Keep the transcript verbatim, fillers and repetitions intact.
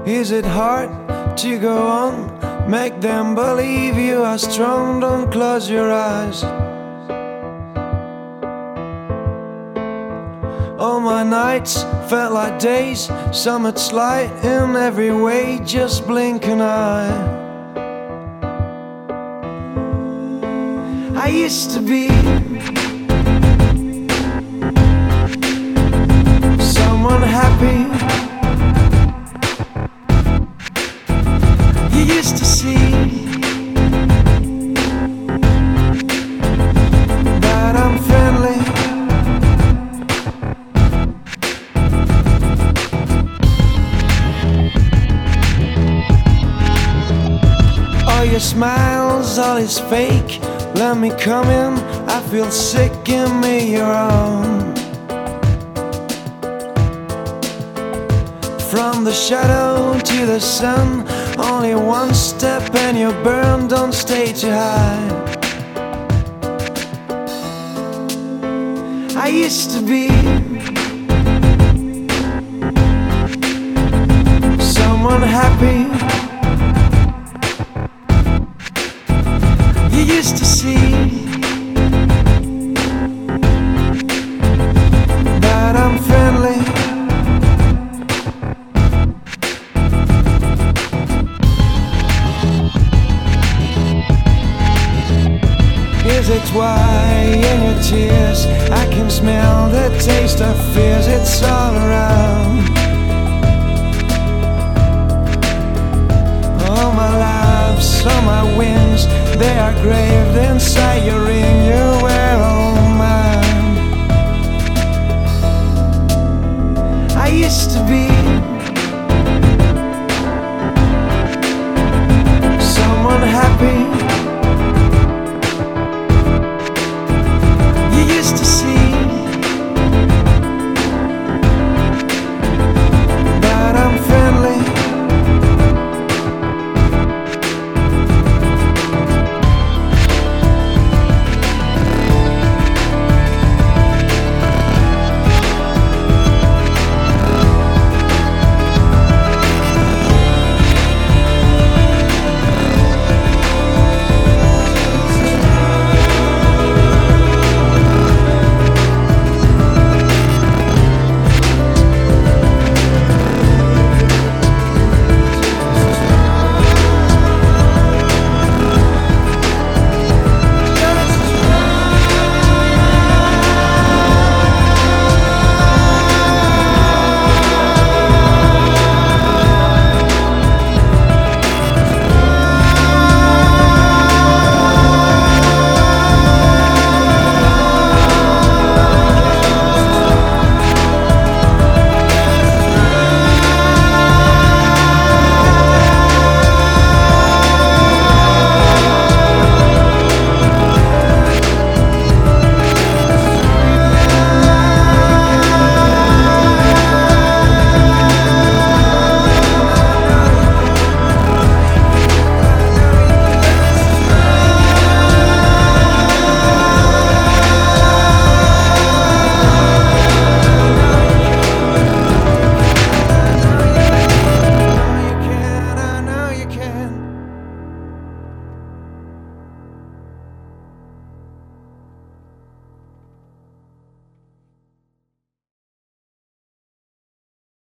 Is it hard to go on? Make them believe you are strong. Don't close your eyes. All my nights felt like days. Summit's light in every way. Just blink an eye. I used to be someone happy. You used to see that I'm friendly. All your smiles, all is fake. Let me come in, I feel sick, give me your own. From the shadow to the sun, only one step and you burn, don't stay too high. I used to be someone happy. You used to see that I'm friendly. Is it why in your tears I can smell the taste of fears? It's all around. All my lives, all my wings, they are graved inside your ring you wear.